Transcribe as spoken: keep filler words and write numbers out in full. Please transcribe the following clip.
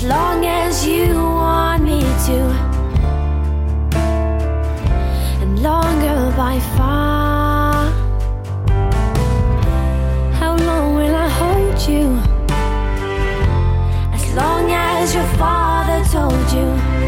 long as you want me to, and longer by far. How long will I hold you? As long as your father told you.